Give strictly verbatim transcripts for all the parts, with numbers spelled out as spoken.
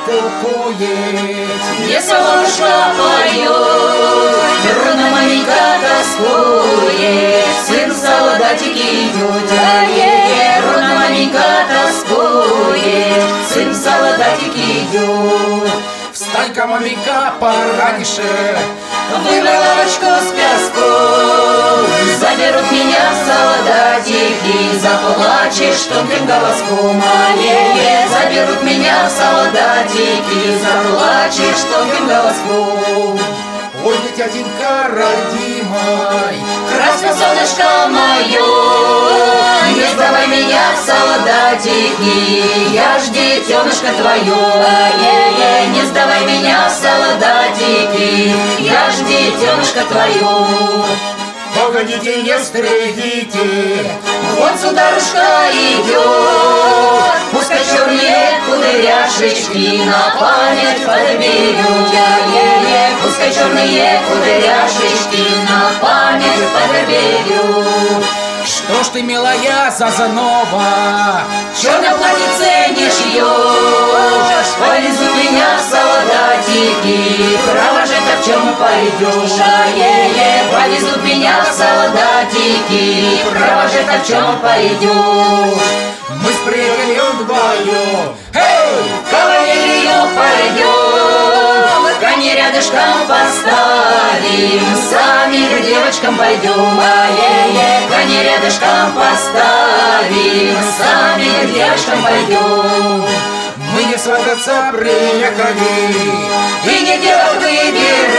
кукует, где солнышко поет, трудно маменька тоскует, сын в солдатики идет, ай-яй-яй, трудно маменька тоскует, сын в солдатики идет. Встань-ка, маменька, пораньше, вымой лавочку с песком, заберут меня в солдатики, заплачешь тонким голоском, ай-яй-яй, заберут меня в солдатики, заплачешь тонким голоском. Ой, дитятенька родимой, Красное солнышко мое, не сдавай меня в солдатики, я ж детенышко твое, ай-яй-яй, не сдавай меня в солдатики, я ж детенышко твое. Погодите, не стригите, Вот сударушка идет, пускай черные кудряшечки на память подберет, ай-яй-яй, пускай черные кудряшечки на память подберет. что ж ты, милая Зазанова, В черном платьице не шьешь, повезу меня в солдатики, провожать-то в чем пойдешь, ай-яй-яй, повезут меня в солдатики, провожать-то в чем пойдешь. мы с приятелем вдвоем, эй! Кавалерию пойдем, коней рядышком поставим, сами к девочкам пойдем, ай-яй-яй, коней рядышком поставим, сами к девочкам пойдем. Мы не свататься приехали, И не девок выбирай,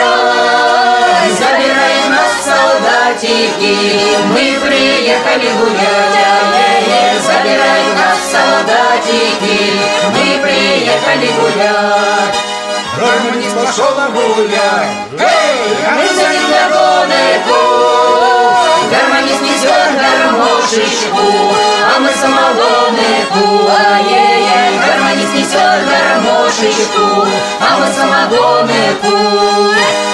забирай нас в солдатики, мы приехали гулять, ай-яй-яй, забирай нас в солдатики, мы приехали гулять. гармонист пошел гулять, эй! А мы за ним догонку, гармонист несет гармошечку, а мы самогонку, ай-яй-яй, гармонист несет гармошечку, а мы самогонку.